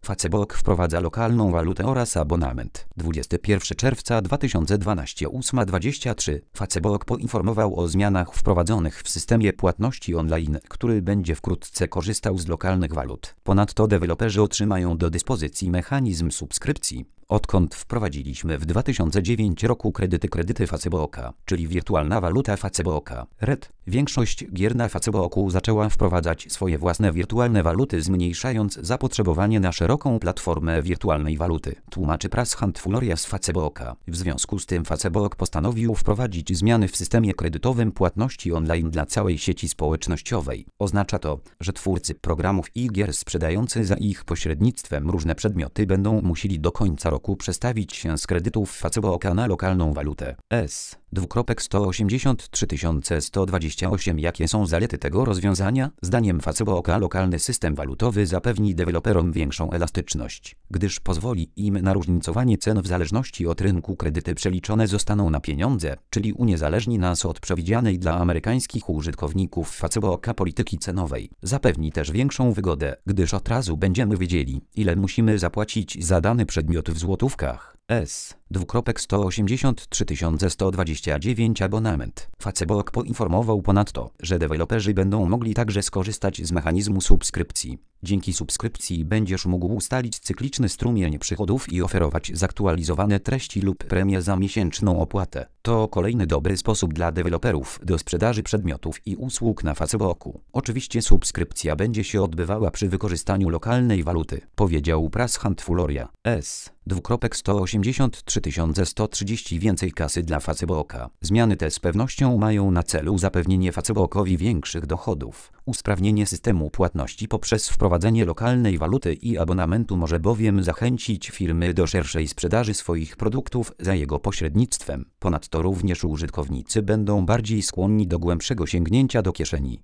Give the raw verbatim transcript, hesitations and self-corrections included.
Facebook wprowadza lokalną walutę oraz abonament. dwudziestego pierwszego czerwca dwa tysiące dwunastego ósma dwadzieścia trzy Facebook poinformował o zmianach wprowadzonych w systemie płatności online, który będzie wkrótce korzystał z lokalnych walut. Ponadto deweloperzy otrzymają do dyspozycji mechanizm subskrypcji. Odkąd wprowadziliśmy w dwa tysiące dziewiątym roku kredyty kredyty Facebooka, czyli wirtualna waluta Facebooka, R E D, większość gier na Facebooku zaczęła wprowadzać swoje własne wirtualne waluty, zmniejszając zapotrzebowanie na szeroką platformę wirtualnej waluty, tłumaczy Prashant Fuloria z Facebooka. W związku z tym Facebook postanowił wprowadzić zmiany w systemie kredytowym płatności online dla całej sieci społecznościowej. Oznacza to, że twórcy programów i gier sprzedający za ich pośrednictwem różne przedmioty będą musieli do końca roku przestawić się z kredytów Facebooka na lokalną walutę S. sto osiemdziesiąt trzy tysiące sto dwadzieścia osiem. Jakie są zalety tego rozwiązania? Zdaniem Facebooka lokalny system walutowy zapewni deweloperom większą elastyczność, gdyż pozwoli im na różnicowanie cen w zależności od rynku. Kredyty przeliczone zostaną na pieniądze, czyli uniezależni nas od przewidzianej dla amerykańskich użytkowników Facebooka polityki cenowej. Zapewni też większą wygodę, gdyż od razu będziemy wiedzieli, ile musimy zapłacić za dany przedmiot w złotówkach. S. sto osiemdziesiąt trzy tysiące sto dwadzieścia dziewięć abonament. Facebook poinformował ponadto, że deweloperzy będą mogli także skorzystać z mechanizmu subskrypcji. Dzięki subskrypcji będziesz mógł ustalić cykliczny strumień przychodów i oferować zaktualizowane treści lub premię za miesięczną opłatę. To kolejny dobry sposób dla deweloperów do sprzedaży przedmiotów i usług na Facebooku. Oczywiście subskrypcja będzie się odbywała przy wykorzystaniu lokalnej waluty, powiedział Prashant Fuloria. S. sto osiemdziesiąt trzy tysiące sto trzydzieści. Więcej kasy dla Facebooka. Zmiany te z pewnością mają na celu zapewnienie Facebookowi większych dochodów. Usprawnienie systemu płatności poprzez wprowadzenie lokalnej waluty i abonamentu może bowiem zachęcić firmy do szerszej sprzedaży swoich produktów za jego pośrednictwem. Ponadto również użytkownicy będą bardziej skłonni do głębszego sięgnięcia do kieszeni.